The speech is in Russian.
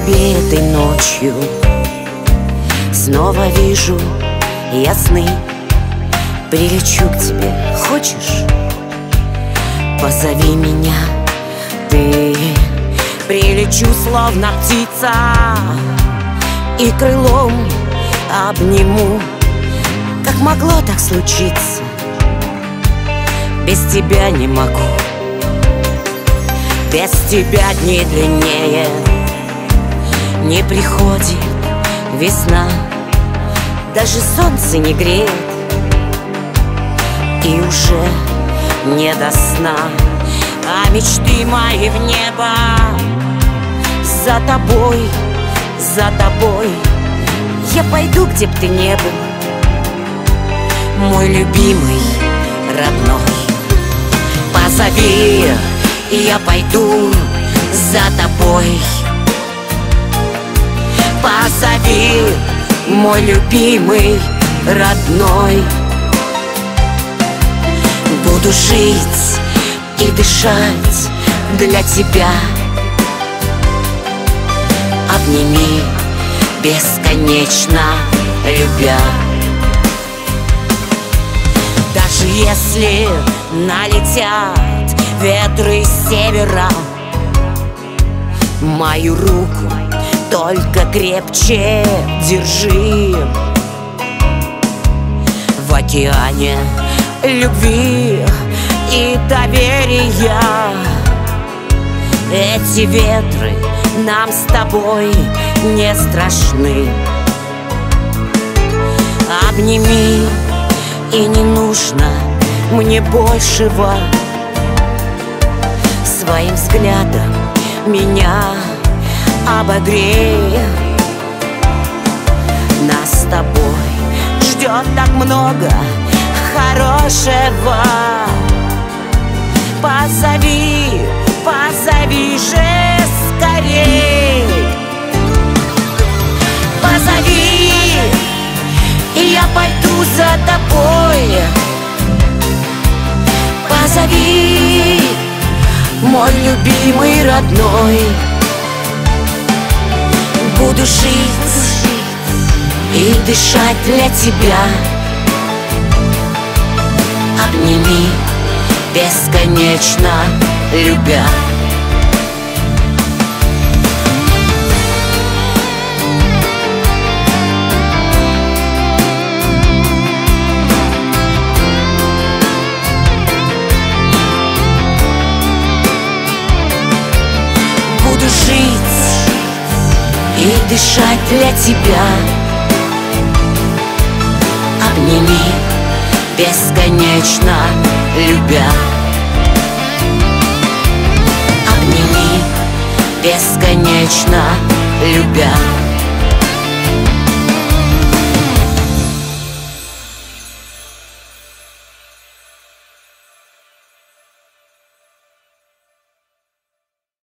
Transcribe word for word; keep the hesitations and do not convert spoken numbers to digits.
тебе этой ночью. Снова вижу я сны. Прилечу к тебе, хочешь? Позови меня ты. Прилечу, словно птица, и крылом обниму. Как могло так случиться? Без тебя не могу. Без тебя дни длиннее. Не приходит весна, даже солнце не греет, и уже не до сна. А мечты мои в небо. За тобой, за тобой я пойду, где б ты не был, мой любимый, родной. Позови, и я пойду за тобой. Позови, мой любимый, родной. Буду жить и дышать для тебя. Обними, бесконечно любя. Даже если налетят ветры с севера, мою руку только крепче держи. В океане любви и доверия эти ветры нам с тобой не страшны. Обними, и не нужно мне большего. Своим взглядом меня обогрей. Нас с тобой ждет так много хорошего. Позови, позови же скорей. Позови, и я пойду за тобой. Позови, мой любимый, родной. Буду жить и дышать для тебя. Обними, бесконечно любя. Буду жить и дышать для тебя. Обними, бесконечно любя. Обними, бесконечно любя.